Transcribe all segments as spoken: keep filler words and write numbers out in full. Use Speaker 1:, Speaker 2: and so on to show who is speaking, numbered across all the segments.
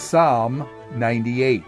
Speaker 1: Psalm ninety-eight.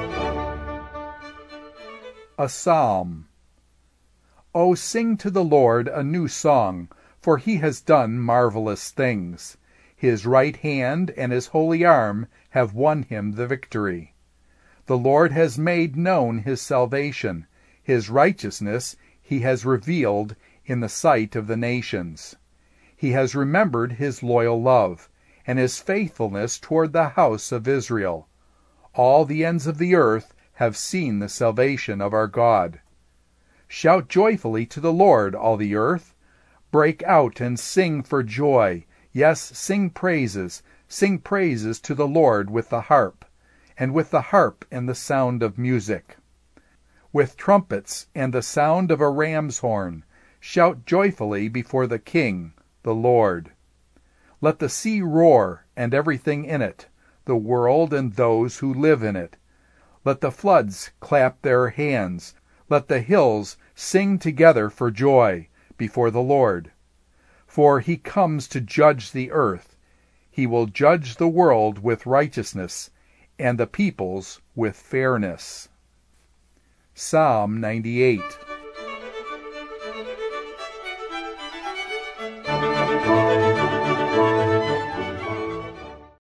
Speaker 1: A Psalm. O sing to the Lord a new song, for he has done marvelous things. His right hand and his holy arm have won him the victory. The Lord has made known his salvation. His righteousness he has revealed in the sight of the nations. He has remembered his loyal love, and his faithfulness toward the house of Israel. All the ends of the earth have seen the salvation of our God. Shout joyfully to the Lord, all the earth. Break out and sing for joy. Yes, sing praises. Sing praises to the Lord with the harp, and with the harp and the sound of music. With trumpets and the sound of a ram's horn, shout joyfully before the King, the Lord. Let the sea roar, and everything in it, the world and those who live in it. Let the floods clap their hands. Let the hills sing together for joy before the Lord. For he comes to judge the earth. He will judge the world with righteousness, and the peoples with fairness. Psalm ninety-eight.